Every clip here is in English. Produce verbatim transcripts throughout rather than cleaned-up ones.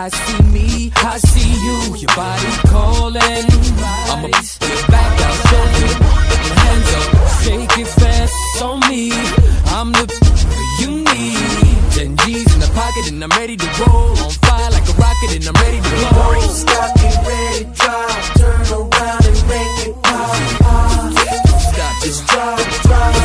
I see me, I see you. Your body calling. I'ma get back, I'll show you. Your hands up, shake it fast on me. I'm the you need. Ten G's in the pocket and I'm ready to roll. On fire like a rocket and I'm ready to blow. Don't stop, get ready, drive. Turn around and make it pop, pop. Stop, just drive, drive.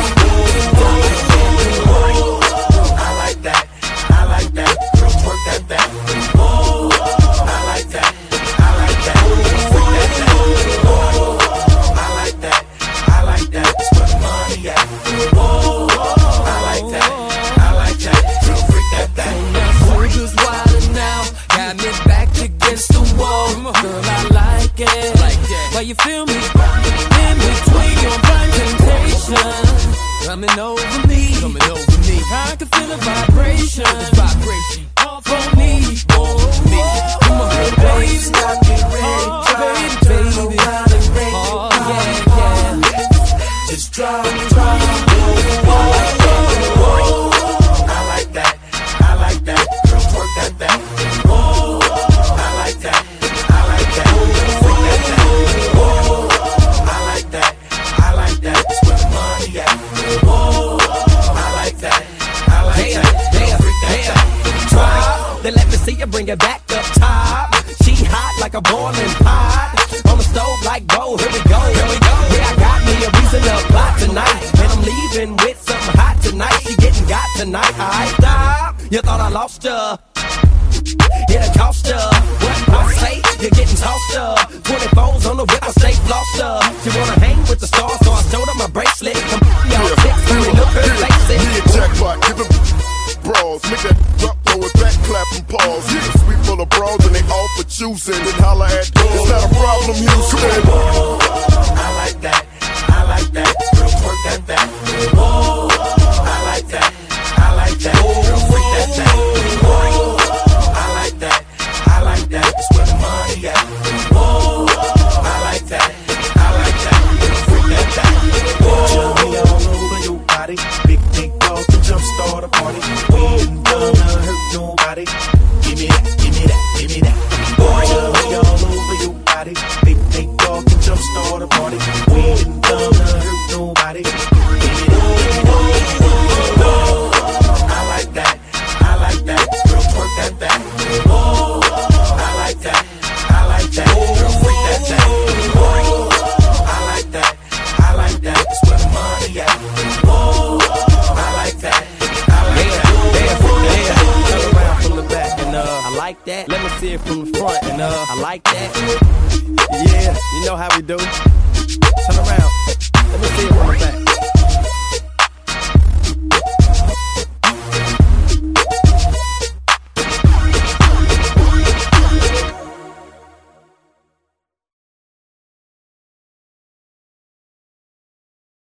I like that, I like that. Girl, work that back. Oh, I like that, I like that. Freak that back. Oh, I like that, I like that. That's where the money at. Oh, I like that, I like that. Girl, freak that back. Sugar's wildin' now, got me back against the wall. Girl, I like it. Why you feel me? In between your blind temptation, coming over me, coming over me. I can feel the vibration, vibration off on me, oh me. Come on, baby, stop, get ready, oh, drive. baby, Turn baby. around and make Oh it pop, yeah, yeah. just drive, drive. Oh, I like that, I like that. Girl, work that back. Oh, I like that, I like that. Freak that back. Oh, I like that, I like that. That's where the money at. Oh, I like that, I like Damn, that. damn, Freak that damn. back. Drive. Then let me see you bring it back up top. She hot like a boiling pot. On the stove like gold. Here we go, here we go. Yeah, I got me a reason to plot tonight. And I'm leaving with something hot tonight. She getting got tonight. I stop. You thought I lost ya. It'll cost ya. What I say? You're getting tossed up. twenty-fours on the whip, I stay flossed up. She wanna hang with the stars, so I showed her my bracelet. Come y'all chicks, you look her face. Yeah, jackpot, give it bras. Make that drop, throw it back, clap and pause. Yeah, sweet full of bras and they all for choosing. Then holla at doors. It's not a problem, Houston. Oh, I like that, I like that. Girl, work that back. Oh, I like that, I like that. Girl, freak that back. Oh, I like that, I like that. That's where the money at. Oh, I like that, I like that. Girl, freak that back. Oh, jump me all over your body. Big, big dog to jumpstart a party. We ain't gonna hurt nobody. Give me that, give me that, give me that. Oh, jump me all over your body. Big, big dog to jumpstart a party. We ain't gonna hurt nobody. Give me that, give me that. Oh, I like that, I like that. Girl, work that back. Oh, I like that, I like that. Girl, freak that back. Oh, I like that, I like that. That's where the money at. Oh, I like that, I like that. Turn around from the back and uh, I like that. Let me see it from the front and uh, I like that. Yeah, you know how we do. Turn around. Let me see it from the back.